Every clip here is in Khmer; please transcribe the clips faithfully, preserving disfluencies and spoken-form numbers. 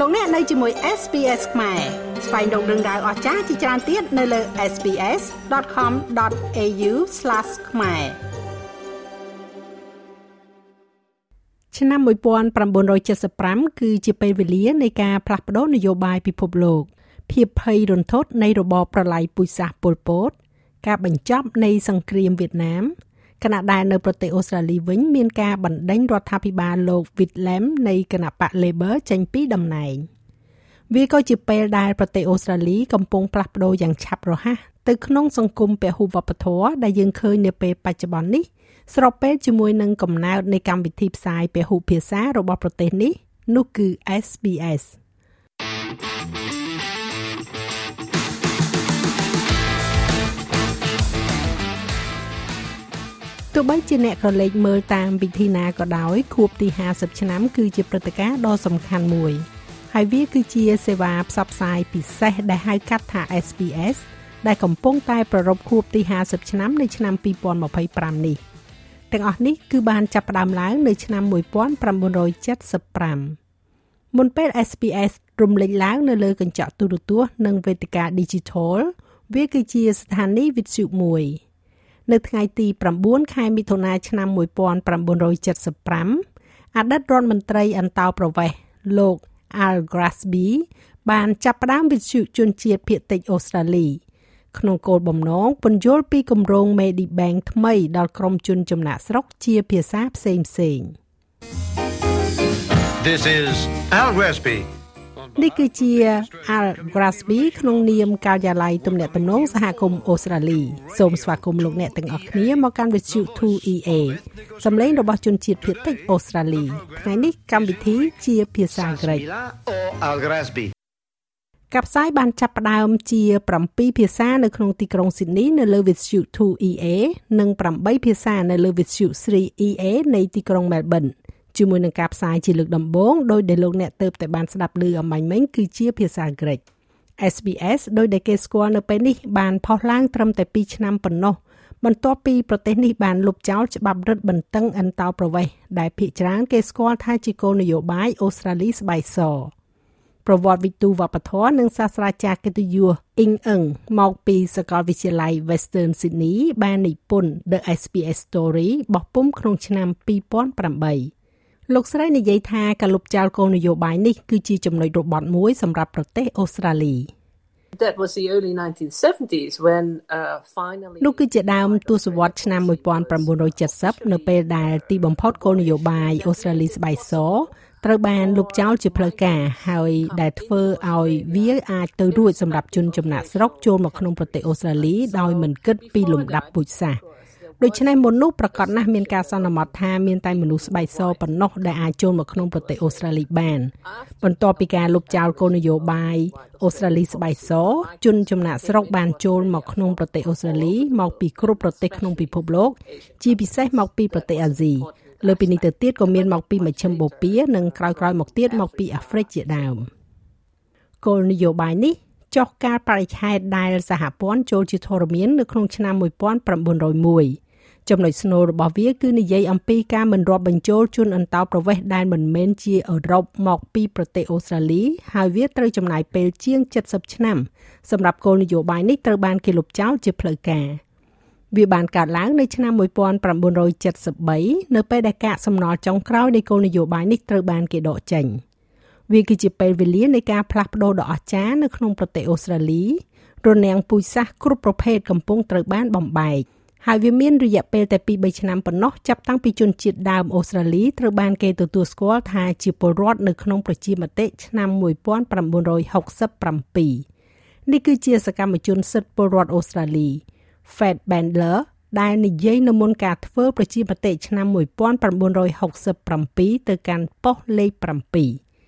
លោកអ្នកនៅជាមួយ เอส บี เอส ខ្មែរស្វែងរកដឹងដៅអស្ចារ្យជាច្រើនទៀតនៅលើ เอส บี เอส ដត com ដត เอ ยู ស្លាស ខ្មែរឆ្នាំmột nghìn chín trăm bảy mươi lămគឺជាពេលវេលានៃការផ្លាស់ប្តូរនយោបាយពិភពលោកភាពភ័យរន្ធត់នៃរបបប្រល័យពូជសាសន៍ប៉ុលពតការបញ្ចប់នៃសង្គ្រាមវៀតណាមខណៈដែលនៅប្រទេសអូស្ត្រាលីវិញមានការបណ្ដេញរដ្ឋាភិបាលលោក Whitlam នៃគណបក្ស Labor ចេញពីតំណែងវាក៏ជាពេលដែលប្រទេសអូស្ត្រាលីកំពុងផ្លាស់ប្តូរយ៉ាងឆាប់រហ័សទៅក្នុងសង្គមពហុវប្បធម៌ដែលយើងឃើញនាពេលបច្ចុប្បន្ននេះស្របពេលជាមួយនឹងកំណើតនៃកម្មវិធីផ្សាយពហុភាសារបស់ប្រទេសនេះនោះគឺ เอส บี เอสទោះបីជាអ្នកក្រឡេកមើលតាមវិធីណាក៏ដោយខួបទីห้าสิบឆ្នាំគឺជាព្រឹត្តិការណ៍ដ៏សំខាន់មួយហើយវាគឺជាសេវាផ្សព្វផ្សាយពិសេសដែលហៅកាត់ថា เอส บี เอส ដែលកំពុងតែប្រារព្ធខួបទីห้าสิบឆ្នាំនៅឆ្នាំ二零二៥នេះទាំងអស់នេះគឺបានចាប់ផ្ដើមឡើងនៅឆ្នាំmột nghìn chín trăm bảy mươi lămមុនពេល เอส บี เอส រំលេចឡើងនៅលើកញ្ចក់ទូរទស្សន៍និងវេទិកា Digital វាគឺជាស្ថានីយ៍វិទ្យុមួយនៅថ្ងៃទីchínខែមិថុនាឆ្នាំmột nghìn chín trăm bảy mươi lămអតីតរដ្ឋមន្ត្រីអន្តោប្រវេសន៍លោក Al Grassby បានចាប់ផ្ដើមវិទ្យុជនជាតិភាគតិចអូស្ត្រាលីក្នុងគោលបំណងពន្យល់ពីគម្រោង Medibank ថ្មីដល់ក្រុមជនចំណាក់ស្រុកជាភាសាផ្សេងៗ This is Al Grassby នេះគឺជា Al Grassby ក្នុងនាមការិយាល័យទំនាក់ទំនងសហគមន៍អូស្ត្រាលីសូមស្វាគមន៍លោកអ្នកទាំងអស់គ្នាមកកាន់វិទ្យុ two E A សំឡេងរបស់ជនជាតិភាគតិចអូស្ត្រាលីថ្ងៃនេះកម្មវិធីជាភាសាក្រិកកັບផ្សាយបានចាប់ផ្ដើមជាsevenភាសានៅក្នុងទីក្រុងស៊ីដនីនៅលើវិទ្យុ two E A និងeightភាសានៅលើវិទ្យុ three E A នៃទីក្រុង Melbourne ជាមួយនឹងការផ្សាយជាលើកដំបូងដោយដែលលោកអ្នកទើបតែបានស្ដាប់ឮអំបញ្ញមិញគឺជាភាសាក្រិក เอส บี เอส ដោយដែលគេស្គាល់នៅពេលនេះបានផុសឡើងត្រឹមតែtwoឆ្នាំប៉ុណ្ណោះបន្ទាប់ពីប្រទេសនេះបានលុបចោលច្បាប់រឹតបន្តឹងអន្តោប្រវេសន៍ដែលភាគច្រើនគេស្គាល់ថាជាគោលនយោបាយអូស្ត្រាលីស្បែកសប្រវត្តិវិទូវប្បធម៌និងសាស្ត្រាចារ្យកិត្តិយសអ៊ីងអឹងមកពីសាកលវិទ្យាល័យ Western Sydney បាននិពន្ធ The เอส บี เอสStory បោះពុម្ពក្នុងឆ្នាំtwo thousand eightលោកស្រីនិយាយថាការលុបចោលគោលនយោបាយនេះគឺជាចំណុចរបត់មួយសម្រាប់ប្រទេសអូស្ត្រាលី That was the early nineteen seventies when uh, finally នោះគឺជាដើមទសវត្សរ៍ឆ្នាំone thousand nine hundred seventyនៅពេលដែលទីបំផុតគោលនយោបាយអូស្ត្រាលីស្បែកសត្រូវបានលុបចោលជាផ្លូវការហើយដែលធ្វើឲ្យវាអាចទៅរួចសម្រាប់ជនចំណាក់ស្រុកចូលមកក្នុងប្រទេសអូស្ត្រាលីដោយមិនគិតពីលំដាប់ពូជសាសន៍ដូច្នេះមុននោះប្រកាសណាស់មានការសន្មតថាមានតែមនុស្សស្បែកសប៉ុណ្ណោះដែលអាចចូលមកក្នុងប្រទេសអូស្ត្រាលីបានបន្ទាប់ពីការលុបចោលគោលនយោបាយអូស្ត្រាលីស្បែកសជនចំណាក់ស្រុកបានចូលមកក្នុងប្រទេសអូស្ត្រាលីមកពីគ្រប់ប្រទេសក្នុងពិភពលោកជាពិសេសមកពីប្រទេសអាស៊ីលើពីនេះទៅទៀតក៏មានមកពីមជ្ឈិមបូព៌ានិងក្រោយៗមកទៀតមកពីអាហ្វ្រិកជាដើមគោលនយោបាយនេះចុះការបរិច្ឆេទដែលសហព័ន្ធចូលជាធរមាននៅក្នុងឆ្នាំone thousand nine hundred oneចំណុចស្នូលរបស់វាគឺនិយាយអំពីការមិនរាប់បញ្ចូលជនអន្តោប្រវេសន៍ដែលមិនមែនជាអឺរ៉ុបមកពីប្រទេសអូស្ត្រាលីហើយវាត្រូវចំណាយពេលជាងseventyឆ្នាំសម្រាប់គោលនយោបាយនេះត្រូវបានគេលុបចោលជាផ្លូវការវាបានកើតឡើងនៅឆ្នាំone thousand nine hundred seventy-threeនៅពេលដែលកាកសំណល់ចុងក្រោយនៃគោលនយោបាយនេះត្រូវបានគេដកចេញវាគឺជាពេលវេលានៃការផ្លាស់ប្ដូរដ៏អស្ចារ្យនៅក្នុងប្រទេសអូស្ត្រាលីរនាំងពូជសាសន៍គ្រប់ប្រភេទកំពុងត្រូវបានបំបែកហើយវាមានរយៈពេលតែtwo to threeឆ្នាំប៉ុណ្ណោះចាប់តាំងពីជនជាតិដើមអូស្ត្រាលីត្រូវបានគេទទួលស្គាល់ថាជាពលរដ្ឋនៅក្នុងប្រជាមតិឆ្នាំnineteen sixty-sevenនេះគឺជាសកម្មជនសិទ្ធិពលរដ្ឋអូស្ត្រាលី Fred Bandler ដែលនិយាយនៅមុនការធ្វើប្រជាមតិឆ្នាំnineteen sixty-sevenទៅកាន់ប៉ុស្តិ៍លេខseven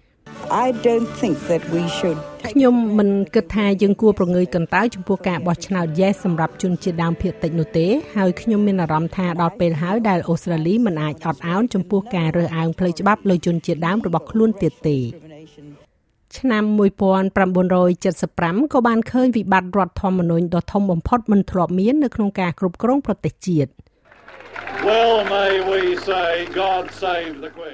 I don't think that we should ខ្ញុំមិនគិតថាយើងគួរប្រងើយកន្តើយចំពោះការបោះឆ្នោត Yes សម្រាប់ជនជាតិដើមភាគតិចនោះទេហើយខ្ញុំមានអារម្មណ៍ថាដល់ពេលហើយដែលអូស្ត្រាលីមិនអាចអត់ឱនចំពោះការរើសអើងផ្លូវច្បាប់លើជនជាតិដើមរបស់ខ្លួនទៀតទេឆ្នាំnineteen seventy-fiveក៏បានឃើញវិបត្តិរដ្ឋធម្មនុញ្ញដ៏ធំបំផុតមិនធ្លាប់មាននៅក្នុងការគ្រប់គ្រងប្រទេសជាតិ Well may we say God save the Queen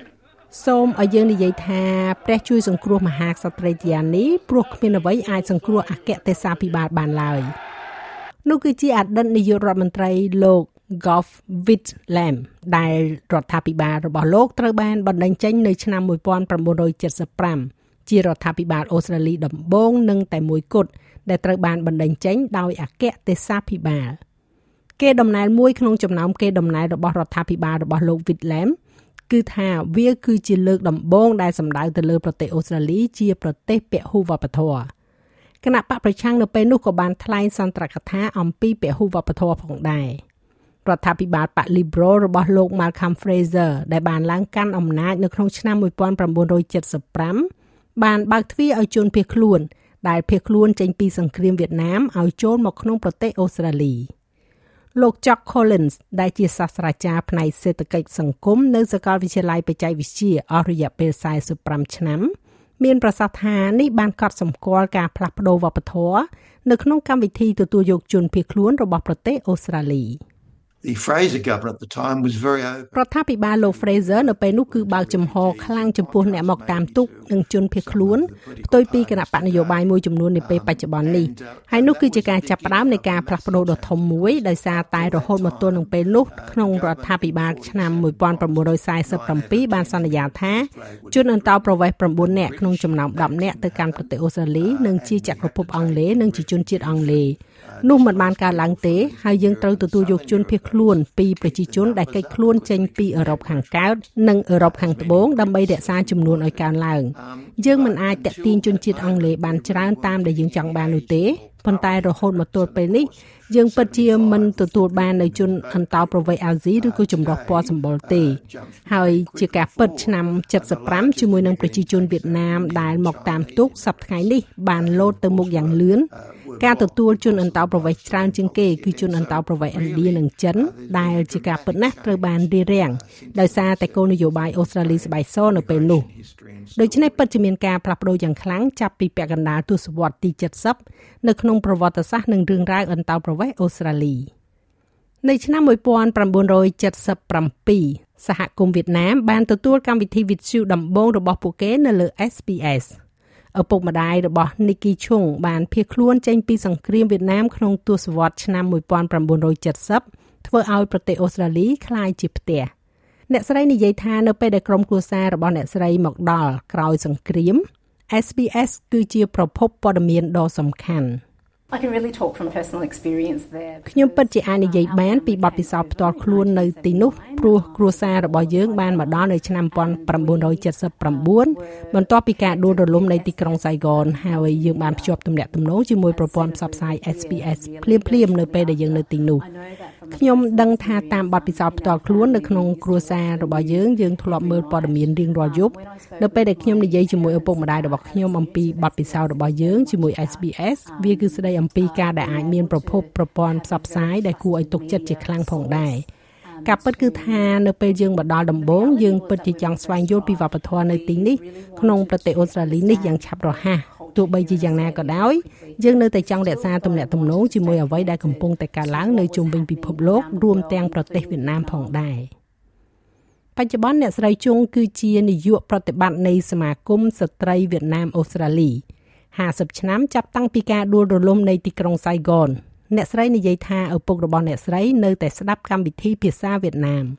សូមឲ្យយើងនិយាយថាព្រះជួយសង្គ្រោះមហាក្សត្រីទាំងនេះព្រោះគ្មានអ្វីអាចសង្គ្រោះអគ្គទេសាភិបាលបានឡើយនោះគឺជាអតីតនាយករដ្ឋមន្ត្រីលោក Gough Whitlam ដែលរដ្ឋាភិបាលរបស់លោកត្រូវបានបណ្តេញចេញនៅឆ្នាំnineteen seventy-fiveជារដ្ឋាភិបាលអូស្ត្រាលីដំបូងនិងតែមួយគត់ដែលត្រូវបានបណ្តេញចេញដោយអគ្គទេសាភិបាលគេដំណើរមួយក្នុងចំណោមគេដំណើររបស់រដ្ឋាភិបាលរបស់លោក Whitlam គឺថាវាគឺជាលើកដំបូងដែលសម្ដៅទៅលើប្រទេសអូស្ត្រាលីជាប្រទេសពហុវប្បធម៌គណៈបកប្រឆាំងនៅពេលនោះក៏បានថ្លែងសន្ទរកថាអំពីពហុវប្បធម៌ផងដែររដ្ឋាភិបាលបក Liberal របស់លោក Malcolm Fraser ដែលបានឡើងកាន់អំណាចនៅក្នុងឆ្នាំnineteen seventy-fiveបានបើកទ្វារឲ្យជនភៀសខ្លួនដែលភៀសខ្លួនចេញពីសង្គ្រាមវៀតណាមឲ្យចូលមកក្នុងប្រទេសអូស្ត្រាលីលោក Jock Collins ដែលជាសាស្ត្រាចារ្យផ្នែកសេដ្ឋកិច្ចសង្គមនៅសាកលវិទ្យាល័យបច្ចេកវិទ្យាអស់រយៈពេលforty-fiveឆ្នាំមានប្រសាសន៍ថានេះបានកត់សម្គាល់ការផ្លាស់ប្ដូរវប្បធម៌នៅក្នុងកម្មវិធីទទួលយកជនភៀសខ្លួនរបស់ប្រទេសអូស្ត្រាលី The Fraser government at the time was very open. រដ្ឋាភិបាលលោក Fraser នៅពេលនោះគឺបើកចំហខ្លាំងចំពោះអ្នកមកតាមទុកនិងជនភៀសខ្លួនផ្ទុយពីគណៈបកនយោបាយមួយចំនួននាពេលបច្ចុប្បន្ននេះហើយនោះគឺជាការចាប់ផ្ដើមនៃការផ្លាស់ប្ដូរដ៏ធំមួយដោយសារតែរហូតមកទល់នឹងពេលនោះក្នុងរដ្ឋាភិបាលឆ្នាំnineteen forty-sevenបានសន្យាថាជនអន្តោប្រវេសន៍nineនាក់ក្នុងចំណោមtenនាក់ទៅកាន់ប្រទេសអូស្ត្រាលីនិងជាចក្រភពអង់គ្លេសនិងជាជនជាតិអង់គ្លេសនោះមិនបានកើតឡើងទេហើយយើងត្រូវទទួលយកជនភៀសខ្លួនពីប្រជាជនដែលកិច្ចខ្លួនចេញពីអឺរ៉ុបខាងកើតនិងអឺរ៉ុបខាងត្បូងដើម្បីរក្សាចំនួនឲ្យកើនឡើងយើងមិនអាចតាក់ទាញជនជាតិអង់គ្លេសបានច្រើនតាមដែលយើងចង់បាននោះទេប៉ុន្តែរហូតមកទល់ពេលនេះយើងពិតជាមិនទទួលបាននៅជនអន្តោប្រវេសន៍អាស៊ីឬក៏ចម្រុះពណ៌សម្បុរទេហើយជាការពិតឆ្នាំseventy-fiveជាមួយនឹងប្រជាជនវៀតណាមដែលមកតាមទូកសប្តាហ៍ថ្ងៃនេះបានលោតទៅមុខយ៉ាងលឿនការទទួលជនអន្តោប្រវេសន៍ច្រើនជាងគេគឺជនអន្តោប្រវេសន៍ឥណ្ឌានិងចិនដែលជាការពិតណាស់ត្រូវបានរារាំងដោយសារតែគោលនយោបាយអូស្ត្រាលីស្បែកសនៅពេលនោះដូច្នេះពិតជាមានការផ្លាស់ប្ដូរយ៉ាងខ្លាំងចាប់ពីពាក់កណ្ដាលទសវត្សរ៍ទីseventyនៅក្នុងប្រវត្តិសាស្ត្រនិងរឿងរ៉ាវអន្តោប្រវេសន៍អូស្ត្រាលីនៅឆ្នាំnineteen seventy-sevenសហគមន៍វៀតណាមបានទទួលកម្មវិធីវិទ្យុដំបូងរបស់ពួកគេនៅលើ S B Sឪពុកម្ដាយរបស់ Nicky Chung បានភៀសខ្លួនចេញពីសង្គ្រាមវៀតណាមក្នុងទសវត្សរ៍ឆ្នាំnineteen seventyធ្វើឲ្យប្រទេសអូស្ត្រាលីក្លាយជាផ្ទះអ្នកស្រីនិយាយថានៅពេលដែលក្រុមគ្រួសាររបស់អ្នកស្រីមកដល់ក្រោយសង្គ្រាម S B S គឺជាប្រភពព័ត៌មានដ៏សំខាន់ I can really talk from personal experience there. ខ្ញុំពិតជាអាចនិយាយបានពីបទពិសោធន៍ផ្ទាល់ខ្លួននៅទីនោះព្រោះគ្រួសាររបស់យើងបានមកដល់នៅឆ្នាំnineteen seventy-nineបន្ទាប់ពីការដួលរលំនៃទីក្រុង Saigon ហើយយើងបានភ្ជាប់ទំនាក់ទំនងជាមួយប្រព័ន្ធផ្សព្វផ្សាយ S B S ភ្លាមៗនៅពេលដែលយើងនៅទីនោះខ្ញុំដឹងថាតាមបទពិសោធន៍ផ្ទាល់ខ្លួននៅក្នុងគ្រួសាររបស់យើងយើងធ្លាប់មើលព័ត៌មានរៀងរាល់យប់នៅពេលដែលខ្ញុំនិយាយជាមួយឪពុកម្ដាយរបស់ខ្ញុំអំពីបទពិសោធន៍របស់យើងជាមួយ S B S វាគឺស្ដីអំពីការដែលអាចមានប្រភពប្រព័ន្ធផ្សព្វផ្សាយដែលគួរឲ្យទុកចិត្តជាខ្លាំងផងដែរការពិតគឺថានៅពេលយើងមកដល់ដំបូងយើងពិតជាចង់ស្វែងយល់ពីវប្បធម៌នៅទីនេះក្នុងប្រទេសអូស្ត្រាលីនេះយ៉ាងឆាប់រហ័សទោះបីជាយ៉ាងណាក៏ដោយយើងនៅតែចង់រក្សាទំនាក់ទំនងជាមួយអ្វីដែលកំពុងតែកើតឡើងនៅជុំវិញពិភពលោករួមទាំងប្រទេសវៀតណាមផងដែរបច្ចុប្បន្នអ្នកស្រីជុងគឺជានាយកប្រតិបត្តិនៃសមាគមស្ត្រីវៀតណាមអូស្ត្រាលីfiftyឆ្នាំចាប់តាំងពីការដួលរលំនៃទីក្រុង Saigon អ្នកស្រីនិយាយថាឪពុករបស់អ្នកស្រីនៅតែស្ដាប់កម្មវិធីភាសាវៀតណាម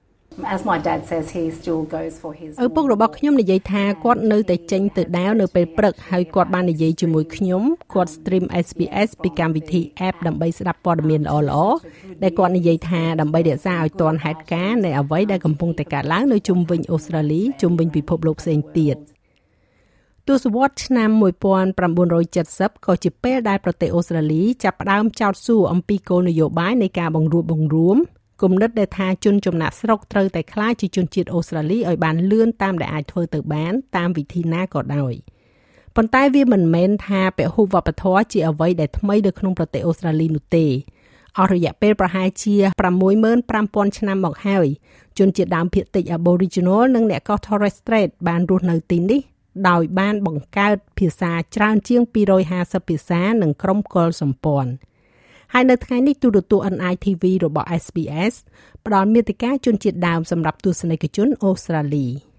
As my dad says he still goes for his ឪពុករបស់ខ្ញុំនិយាយថាគាត់នៅតែចេញទៅដាវនៅពេលព្រឹកហើយគាត់បាននិយាយជាមួយខ្ញុំគាត់ stream S B S ពីកម្មវិធី app ដើម្បីស្ដាប់ព័ត៌មានល្អៗដែលគាត់និយាយថាដើម្បីរក្សាឲ្យទាន់ហេតុការណ៍នៃអ្វីដែលកំពុងតែកើតឡើងនៅជុំវិញអូស្ត្រាលីជុំវិញពិភពលោកផ្សេងទៀតទសវត្សរ៍ឆ្នាំnineteen seventyក៏ជាពេលដែលប្រទេសអូស្ត្រាលីចាប់ផ្ដើមចោទសួរអំពីគោលនយោបាយនៃការបង្រួបបង្រួមគំនិតដែលថាជនចំណាក់ស្រុកត្រូវតែក្លាយជាជនជាតិអូស្ត្រាលីឲ្យបានលឿនតាមដែលអាចធ្វើទៅបានតាមវិធីណាក៏ដោយប៉ុន្តែវាមិនមែនថាពហុវប្បធម៌ជាអ្វីដែលថ្មីនៅក្នុងប្រទេសអូស្ត្រាលីនោះទេអស់រយៈពេលប្រហែលជាsix thousand five hundredឆ្នាំមកហើយជនជាតិដើមភាគតិច Aboriginal និងអ្នកកោះ Torres Strait បានរស់នៅទីនេះដោយបានបង្កើតភាសាច្រើនជាងtwo hundred fiftyភាសានិងក្រុមកុលសម្ព័ន្ធហើយនៅថ្ងៃនេះទូរទស្សន៍ N I T V របស់ S B S ផ្ដល់មាតិកាជនជាតិដើមសម្រាប់ទស្សនិកជនអូស្ត្រាលី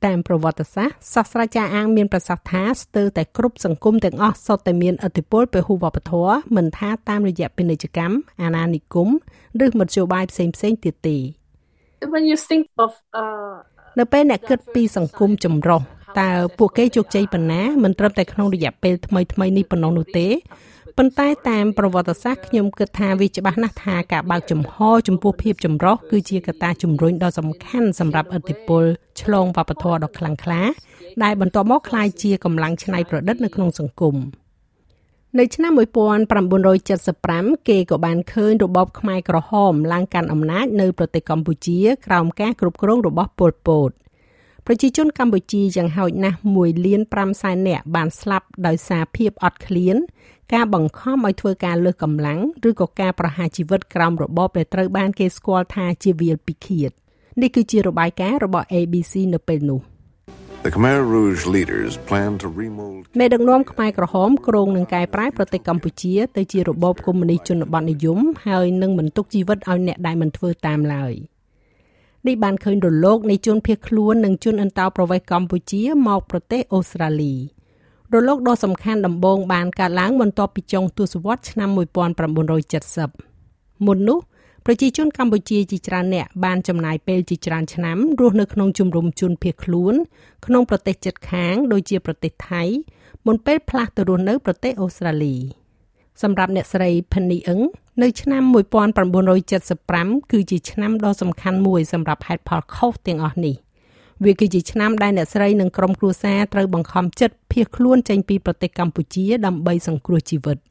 តាមប្រវត្តិសាស្ត្រសាស្ត្រាចារ្យអាងមានប្រសាសន៍ថាស្ទើរតែគ្រប់សង្គមទាំងអស់សុទ្ធតែមានឥទ្ធិពលពហុវប្បធម៌មិនថាតាមរយៈពាណិជ្ជកម្មអាណានិគមឬមធ្យោបាយផ្សេងៗទៀតទេ When you think of uh នៅពេលអ្នកគិតពីសង្គមចម្រុះតើពួកគេជោគជ័យប៉ុណ្ណាមិនត្រឹមតែក្នុងរយៈពេលថ្មីៗនេះប៉ុណ្ណោះនោះទេប៉ុន្តែតាមប្រវត្តិសាស្ត្រខ្ញុំគិតថាវាច្បាស់ណាស់ថាការបើកចំហចំពោះភាពចម្រុះគឺជាកត្តាជំរុញដ៏សំខាន់សម្រាប់ឥទ្ធិពលឆ្លងវប្បធម៌ដ៏ខ្លាំងក្លាដែលបន្ទាប់មកក្លាយជាកម្លាំងច្នៃប្រឌិតនៅក្នុងសង្គមនៅឆ្នាំnineteen seventy-fiveគេក៏បានឃើញរបបខ្មែរក្រហមឡើងកាន់អំណាចនៅប្រទេសកម្ពុជាក្រោមការគ្រប់គ្រងរបស់ប៉ុល ពត ប្រជាជនកម្ពុជាយ៉ាងហោចណាស់oneលានfiveសែននាក់បានស្លាប់ដោយសារភាពអត់ឃ្លានការបង្ខំឲ្យធ្វើការលើសកម្លាំងឬក៏ការប្រហារជីវិតក្រោមរបបដែលត្រូវបានគេស្គាល់ថាជាវាលពិឃាតនេះគឺជារបាយការណ៍របស់ A B C នៅពេលនោះ The Khmer Rouge leaders plan to remold មេដឹកនាំខ្មែរក្រហមគ្រោងនឹងកែប្រែប្រទេសកម្ពុជាទៅជារបបកុម្មុយនីសជនបទនិយមហើយនឹងមិនទុកជីវិតឲ្យអ្នកដែលមិនធ្វើតាមឡើយនេះបានឃើញរលកនៃជនភៀសខ្លួននិងជនអន្តោប្រវេសន៍កម្ពុជាមកប្រទេសអូស្ត្រាលីរលកដ៏សំខាន់ដំបូងបានកើតឡើងបន្ទាប់ពីចុងទសវត្សរ៍ឆ្នាំnineteen seventyមុននោះប្រជាជនកម្ពុជាជាច្រើនអ្នកបានចំណាយពេលជាច្រើនឆ្នាំរស់នៅក្នុងជំរំជនភៀសខ្លួនក្នុងប្រទេសជិតខាងដូចជាប្រទេសថៃមុនពេលផ្លាស់ទៅរស់នៅប្រទេសអូស្ត្រាលីសម្រាប់អ្នកស្រី Penny Ng នៅឆ្នាំnineteen seventy-fiveគឺជាឆ្នាំដ៏សំខាន់មួយសម្រាប់ហេតុផលខុសទាំងអស់នេះវាគឺជាឆ្នាំដែលអ្នកស្រីនិងក្រុមគ្រួសារត្រូវបង្ខំចិត្តភៀសខ្លួនចេញពីប្រទេសកម្ពុជាដើម្បីសង្គ្រោះជីវិត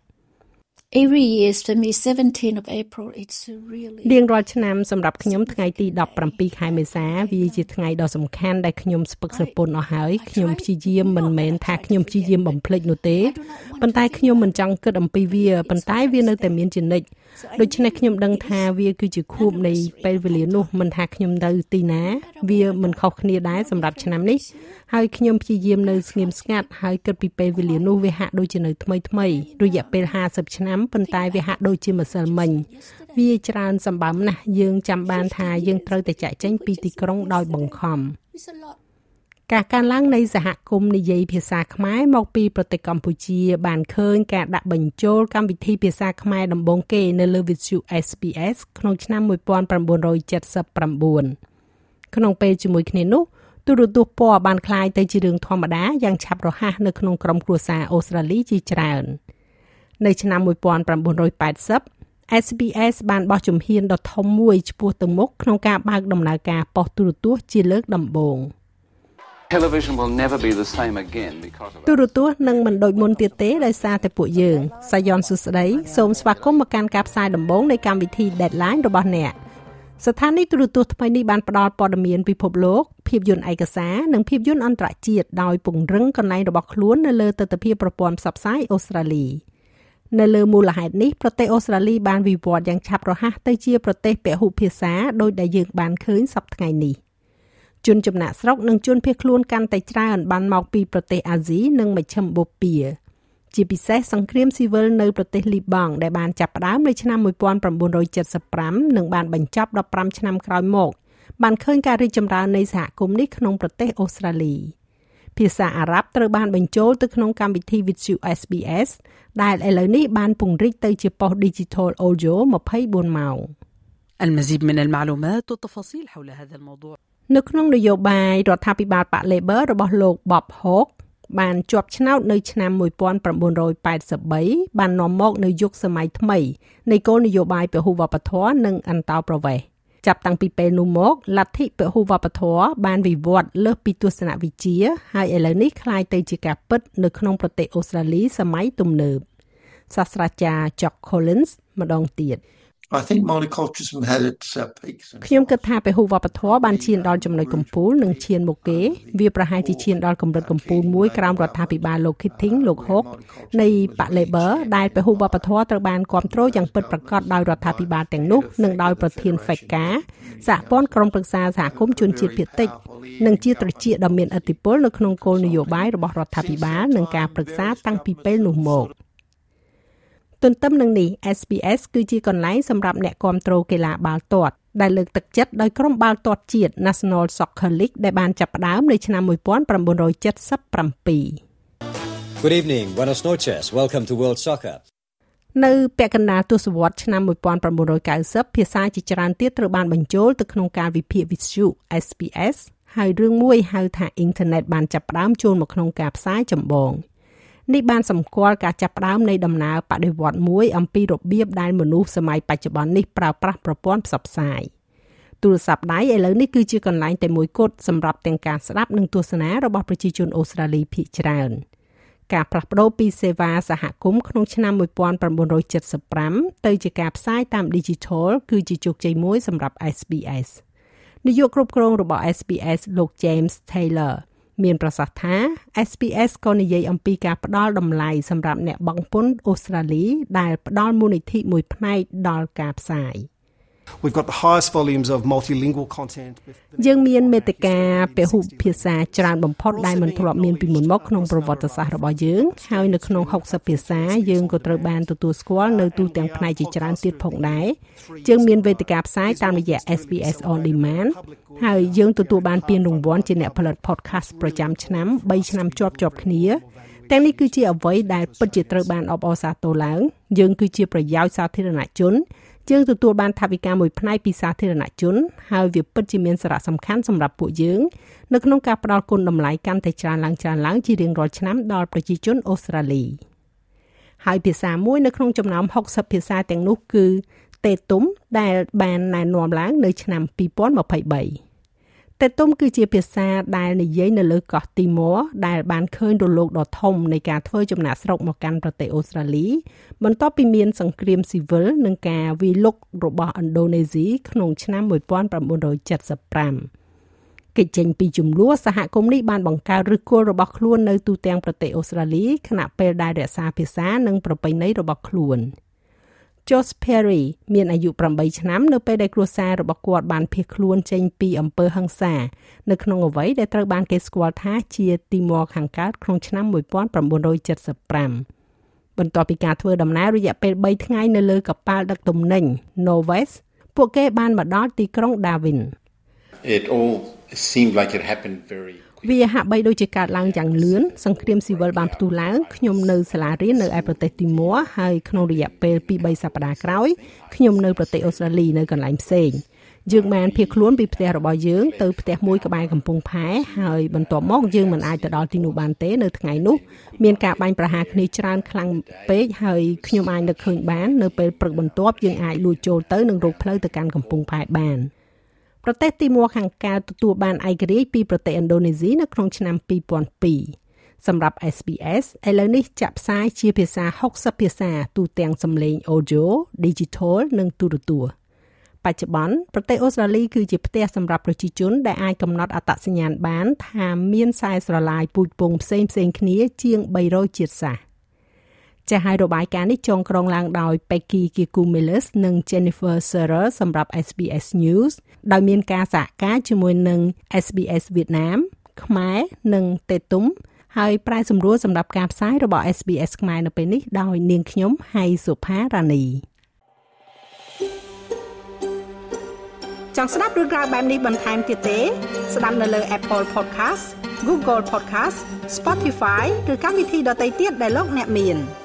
Every year for me seventeenth of April it's really រៀងរាល់ឆ្នាំសម្រាប់ខ្ញុំថ្ងៃទីseventeenខែមេសាវាជាថ្ងៃដ៏សំខាន់ដែលខ្ញុំស្ពឹកស្រពន់អស់ហើយខ្ញុំព្យាយាមមិនមែនថាខ្ញុំព្យាយាមបំភ្លេចនោះទេប៉ុន្តែខ្ញុំមិនចង់គិតអំពីវាប៉ុន្តែវានៅតែមានជានិច្ចដូច្នេះខ្ញុំដឹងថាវាគឺជាខួបនៃពេលវេលានោះមិនថាខ្ញុំនៅទីណាវាមិនខុសគ្នាដែរសម្រាប់ឆ្នាំនេះហើយខ្ញុំព្យាយាមនៅស្ងៀមស្ងាត់ហើយគិតពីពេលវេលានោះវាហាក់ដូចជានៅថ្មីថ្មីរយៈពេលfiftyឆ្នាំប៉ុន្តែវាហាក់ដូចជាម្សិលមិញវាច្រើនសម្បើមណាស់យើងចាំបានថាយើងត្រូវតែចាក់ចេញពីទីក្រុងដោយបង្ខំការកើនឡើងនៃសហគមន៍និយាយភាសាខ្មែរមកពីប្រទេសកម្ពុជាបានឃើញការដាក់បញ្ចូលកម្មវិធីភាសាខ្មែរដំបូងគេនៅលើវិទ្យុ S B S ក្នុងឆ្នាំnineteen seventy-nineក្នុងពេលជាមួយគ្នានោះទូរទស្សន៍ពណ៌បានคล้ายទៅជារឿងធម្មតាយ៉ាងឆាប់រហ័សនៅក្នុងក្រុមគ្រួសារអូស្ត្រាលីជាច្រើននៅឆ្នាំnineteen eighty S B S បានបោះជំហានដ៏ធំមួយឆ្ពោះទៅមុខក្នុងការបើកដំណើរការប៉ុស្តិ៍ទូរទស្សន៍ជាលើកដំបូង Television will never be the same again because of ទូរទស្សន៍នឹងមិនដូចមុនទៀតទេដោយសារតែពួកយើងសាយ័ន្តសុស្ដីសូមស្វាគមន៍មកកាន់ការផ្សាយដំបូងនៃកម្មវិធី Deadline របស់អ្នកស្ថានីយទូរទស្សន៍ថ្មីនេះបានផ្ដល់ព័ត៌មានពិភពលោកភាពយន្តឯកសារនិងភាពយន្តអន្តរជាតិដោយពង្រឹងកន្លែងរបស់ខ្លួននៅលើទិដ្ឋភាពប្រព័ន្ធផ្សព្វផ្សាយអូស្ត្រាលីនៅលើមូលហេតុនេះប្រទេសអូស្ត្រាលីបានវិវត្តយ៉ាងឆាប់រហ័សទៅជាប្រទេសពហុភាសាដោយដែលយើងបានឃើញសប្តាហ៍ថ្ងៃនេះជនចំណាក់ស្រុកនិងជនភៀសខ្លួនកាន់តែច្រើនបានមកពីប្រទេសអាស៊ីនិងមជ្ឈិមបូព៌ាជាពិសេសសង្គ្រាមស៊ីវិលនៅប្រទេសលីបង់ដែលបានចាប់ផ្ដើមនៅឆ្នាំnineteen seventy-fiveនិងបានបញ្ចប់fifteenឆ្នាំក្រោយមកបានឃើញការរីកចម្រើននៃសហគមន៍នេះក្នុងប្រទេសអូស្ត្រាលីភាសាអារ៉ាប់ត្រូវបានបញ្ចូលទៅក្នុងកម្មវិធីវិទ្យុ S B S ដែលឥឡូវនេះបានពង្រីកទៅជាប៉ុស្តិ៍ Digital Audio twenty-fourម៉ោង المزيد من المعلومات والتفاصيل حول هذا الموضوع នៅក្នុងនយោបាយរដ្ឋាភិបាលបក Labor របស់លោក Bob Hawke បានជាប់ឆ្នោតនៅឆ្នាំnineteen eighty-threeបាននាំមកនៅយុគសម័យថ្មីនៃគោលនយោបាយពហុវប្បធម៌និងអន្តោប្រវេសន៍ចាប់តាំងពីពេលនោះមកលទ្ធិពហុវប្បធម៌បានវិវត្តលើសពីទស្សនវិជ្ជាហើយឥឡូវនេះคล้ายទៅជាការពិតនៅក្នុងប្រទេសអូស្ត្រាលីសម័យទំនើបសាស្ត្រាចារ្យ Jock Collins ម្ដងទៀត I think multiculturalism had its uh, peaks. ខ្ញុំគិតថាពហុវប្បធម៌បានឈានដល់ចំណុចកំពូលនិងឈានមុខគេវាប្រហែលជាឈានដល់កម្រិតកំពូលមួយក្រោមរដ្ឋាភិបាលលោក Keating លោក Hawke នៃបក Labor ដែលពហុវប្បធម៌ត្រូវបានគាំទ្រយ៉ាងពិតប្រាកដដោយរដ្ឋាភិបាលទាំងនោះនិងដោយប្រធាន F E C A សហព័ន្ធក្រុមប្រឹក្សាសហគមន៍ជនជាតិភាគតិចនិងជាត្រចៀកដ៏មានឥទ្ធិពលនៅក្នុងគោលនយោបាយរបស់រដ្ឋាភិបាលនិងការប្រឹក្សាតាំងពីពេលនោះមកទន្ទឹមនឹងនេះ S B S គឺជាកន្លែងសម្រាប់អ្នកគាំទ្រកីឡាបាល់ទាត់ដែលលើកទឹកចិត្តដោយក្រុមបាល់ទាត់ជាតិ National Soccer League ដែលបានចាប់ផ្ដើមនៅឆ្នាំnineteen seventy-seven. Good evening, buenas noches. Welcome to World Soccer. នៅពាក់កណ្ដាលទសវត្សរ៍ឆ្នាំnineteen ninety ភាសាជាច្រើនទៀតត្រូវបានបញ្ចូលទៅក្នុងការវិភាគវិទ្យុ S B S ហើយរឿងមួយហៅថាអ៊ីនធឺណិតបានចាប់ផ្ដើមចូលមកក្នុងការផ្សាយចម្បងនេះបានសម្គាល់ការចាប់ផ្ដើមនៃដំណើរបដិវត្តន៍មួយអំពីរបៀបដែលមនុស្សសម័យបច្ចុប្បន្ននេះប្រើប្រាស់ប្រព័ន្ធផ្សព្វផ្សាយទូរស័ព្ទដៃឥឡូវនេះគឺជាកន្លែងតែមួយគត់សម្រាប់ទាំងការស្ដាប់និងទស្សនារបស់ប្រជាជនអូស្ត្រាលីភាគច្រើនការផ្លាស់ប្ដូរពីសេវាសហគមន៍ក្នុងឆ្នាំnineteen seventy-fiveទៅជាការផ្សាយតាម Digital គឺជាជោគជ័យមួយសម្រាប់ S B S នាយកគ្រប់គ្រងរបស់ S B S លោក James Taylor មានប្រសាសន៍ថា S B S ក៏និយាយអំពីការផ្ដល់តម្លៃសម្រាប់អ្នកបង់ពន្ធអូស្ត្រាលីដែលផ្ដល់មូលនិធិមួយផ្នែកដល់ការផ្សាយ We've got the highest volumes of multilingual content. យើងមានមេតិកាពហុភាសាច្រើនបំផុតដែលមិនធ្លាប់មានពីមុនមកក្នុងប្រវត្តិសាស្ត្ររបស់យើងហើយនៅក្នុងsixtyភាសាយើងក៏ត្រូវបានទទួលស្គាល់នៅទូទាំងផ្នែកជាច្រើនទៀតផងដែរយើងមានវេទិកាផ្សាយតាមរយៈ S B S On Demand ហើយយើងទទួលបានពានរង្វាន់ជាអ្នកផលិត podcast ប្រចាំឆ្នាំthreeឆ្នាំជាប់ជាប់គ្នាតែនេះគឺជាអ្វីដែលពិតជាត្រូវបានអបអរសាទរឡើងយើងគឺជាប្រយោជន៍សាធារណជនយើងទទួលបានថវិកាមួយផ្នែកពីសាធារណជនហើយវាពិតជាមានសារៈសំខាន់សម្រាប់ពួកយើងនៅក្នុងការផ្ដល់គុណតម្លៃកាន់តែច្រើនឡើងច្រើនឡើងជារៀងរាល់ឆ្នាំដល់ប្រជាជនអូស្ត្រាលីហើយភាសាមួយនៅក្នុងចំណោមsixtyភាសាទាំងនោះគឺតេទុំដែលបានណែនាំឡើងនៅឆ្នាំtwenty twenty-threeតេទុំគឺជាភាសាដែលនិយាយនៅលើកោះទីម៉័រដែលបានឃើញរលកដ៏ធំនៃការធ្វើចំណាកស្រុកមកកាន់ប្រទេសអូស្ត្រាលីបន្ទាប់ពីមានសង្គ្រាមស៊ីវិលនិងការវាយលុករបស់ឥណ្ឌូនេស៊ីក្នុងឆ្នាំnineteen seventy-fiveកិច្ចចេញពីជម្លោះសហគមន៍នេះបានបង្កើតឫសគល់របស់ខ្លួននៅទូទាំងប្រទេសអូស្ត្រាលីខណៈពេលដែលរក្សាភាសានិងប្រពៃណីរបស់ខ្លួន Josh Perry មានអាយុeightឆ្នាំនៅពេលដែលគ្រួសាររបស់គាត់បានភៀសខ្លួនចេញពីអំពើហិង្សានៅក្នុងអ្វីដែលត្រូវបានគេស្គាល់ថាជាទីម៉័រខាងកើតក្នុងឆ្នាំnineteen seventy-fiveបន្ទាប់ពីការធ្វើដំណើររយៈពេលthreeថ្ងៃនៅលើកប៉ាល់ដឹកទំនិញ Norwest ពួកគេបានមកដល់ទីក្រុង Darwin It all seemed like it happened very វាហាក់បីដូចជាកើតឡើងយ៉ាងលឿនសង្គ្រាមស៊ីវិលបានផ្ទុះឡើងខ្ញុំនៅសាលារៀននៅឯប្រទេសទីម៉័រហើយក្នុងរយៈពេលtwo to threeសប្តាហ៍ក្រោយខ្ញុំនៅប្រទេសអូស្ត្រាលីនៅកន្លែងផ្សេងយើងបានភៀសខ្លួនពីផ្ទះរបស់យើងទៅផ្ទះមួយក្បែរកំពង់ផែហើយបន្ទាប់មកយើងមិនអាចទៅដល់ទីនោះបានទេនៅថ្ងៃនោះមានការបាញ់ប្រហារគ្នាច្រើនខ្លាំងពេកហើយខ្ញុំអាចនឹកឃើញបាននៅពេលព្រឹកបន្ទាប់យើងអាចលួចចូលទៅនិងរកផ្លូវទៅកាន់កំពង់ផែបានប្រទេសទីម៉័រខាងកើតទទួលបានឯករាជ្យពីប្រទេសឥណ្ឌូនេស៊ីនៅក្នុងឆ្នាំtwo thousand twoសម្រាប់ S B S ឥឡូវនេះចាក់ផ្សាយជាភាសាsixtyភាសាទូទាំងសំឡេង Audio, Digital និងទូរទស្សន៍បច្ចុប្បន្នប្រទេសអូស្ត្រាលីគឺជាផ្ទះសម្រាប់ប្រជាជនដែលអាចកំណត់អត្តសញ្ញាណបានថាមានខ្សែស្រឡាយពូជពង្សផ្សេងៗគ្នាជាងthree hundredជាតិសាសន៍ចាស់ហើយរបាយការណ៍នេះចងក្រងឡើងដោយ Peggy Kikumelis និង Jennifer Serrer សម្រាប់ S B S News ដោយមានការសហការជាមួយនឹង S B S វៀតណាមខ្មែរនិងតេទុំហើយប្រែសម្រួលសម្រាប់ការផ្សាយរបស់ S B S ខ្មែរនៅពេលនេះដោយនាងខ្ញុំហៃសុផារ៉ានីចង់ស្ដាប់រឿងក្រៅបែបនេះបន្ថែមទៀតទេស្ដាប់នៅលើ Apple Podcast Google Podcast Spotify ឬកម្មវិធីដទៃទៀតដែលលោកអ្នកមាន